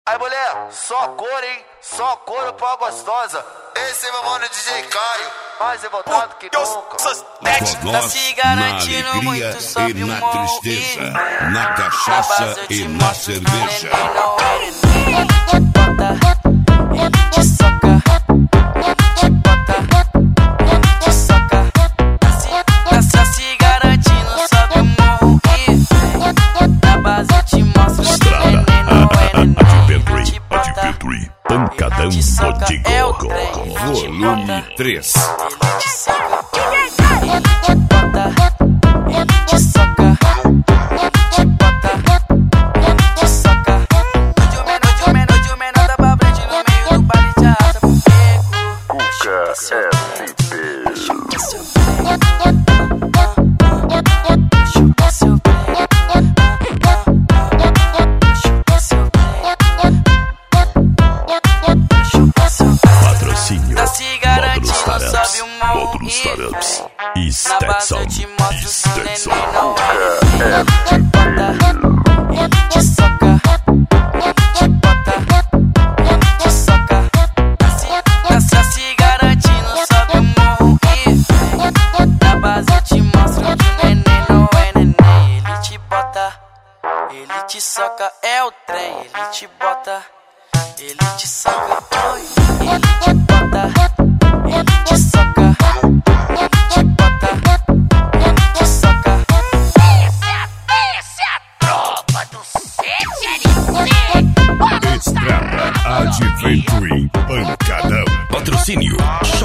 Aí, mulher, só cor, hein? Só couro pra gostosa. Esse é meu mano DJ Caio, mais revoltado que nunca. Tá se garantindo muito, sobe na morro tristeza, na cachaça e na cerveja. Ele te soca, te bota, te soca. Tá se garantindo, sobe o morro e vem. Na base eu te mostro que neném não é neném. Te bota, Pancadão ele te soca, é o Botigogo, trem. Ele te volume bota, 3. ele te soca, ele te bota, ele te soca, ele te bota, ele te soca. No de menor da pra frente no meio do baile de arrasta pro beco. Cuca SP. Chupa seu pé, chupa seu pé, chupa seu pé, chupa seu pé. Patrocínio, Tá se garantindo, Módulos sobe o morro Módulos e Startups vem. e Na base eu te Stetson. mostro que neném não é neném. Te bota, ele te soca, ele te bota, ele te soca. Tá se garantindo, sobe o morro e vem. Na base eu te mostro que neném não é neném. Ele te bota, ele te soca, é o trem. Ele te bota, ele te soca, oi. Ele te bota, ele te soca, ele te bota, ele te soca. Essa é a tropa do CTLC. Estrada Adventure Pancadão. Patrocínio